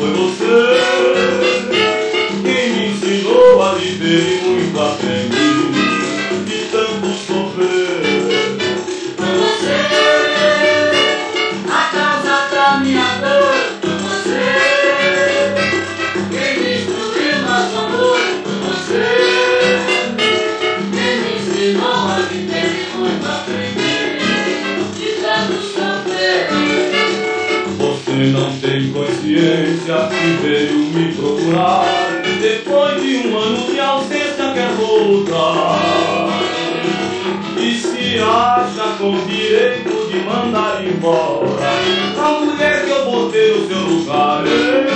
foi você quem me ensinou a viver e muito aprendi de tanto sofrer. Foi você a causa da minha dor. Foi você quem me instruiu nosso amor. Foi você quem me ensinou a viver e muito aprendi de tanto sofrer. Você não tem consciência que veio me procurar. Depois de um ano de ausência quer voltar. E se acha com direito de mandar embora a mulher que eu botei no seu lugar.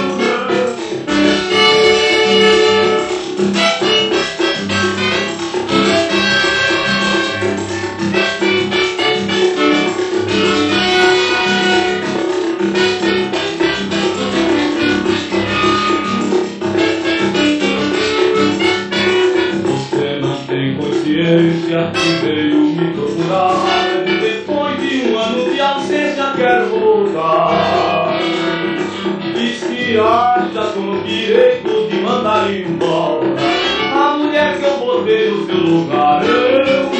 Que veio me procurar. Depois de um ano de ausência quer voltar. E se acha com o direito de mandar embora a mulher que eu botei no seu lugar.